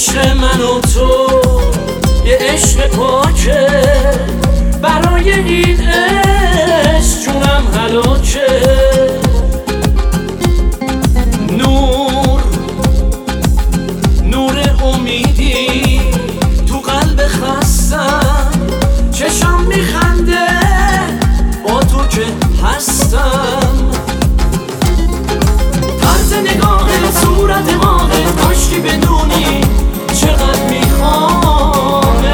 عشق من و تو یه عشق پاکه، برای این عشق جونم هلاکه. نور امیدی تو قلب خستم، چشم میخنده با تو که هستم. طرز نگاهت، صورت ماهت، کاشکی بدونی چقدر میخوامت.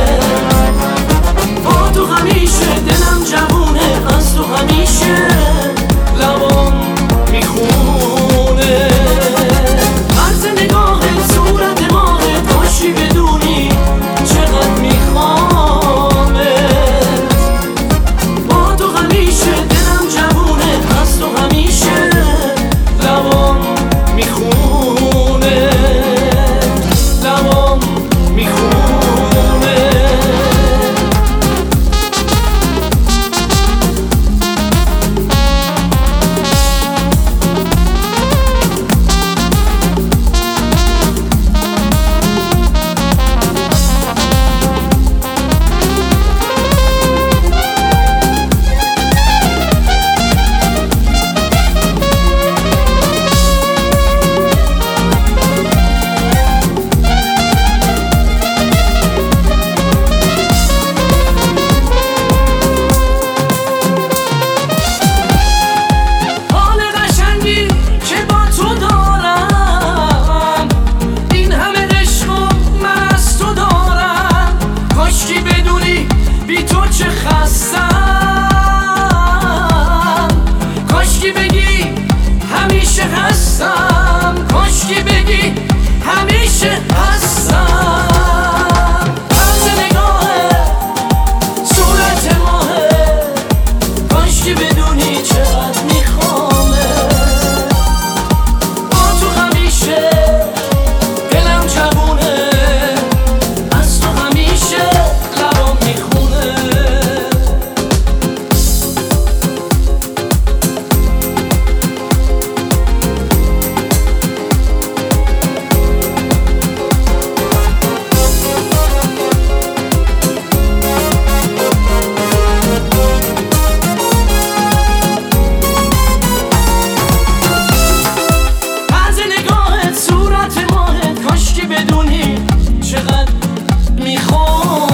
با تو همیشه دلم جوونه، از تو همیشه لبام میخونه. طرز نگاهت، صورت ماهت، کاشکی بدونی چقدر میخوامت. با تو همیشه دلم جوونه، از تو همیشه لبام میخونه، لبام میخونه. کاشکی بگی همیشه هستم، کاشکی بگی همیشه هستم. طرز نگاهه، صورت ماهه، کاشکی بدونی چقدر میخوامه. با تو همیشه دلم جوونه، از تو همیشه لبام میخونه. بدونی چقدر میخوام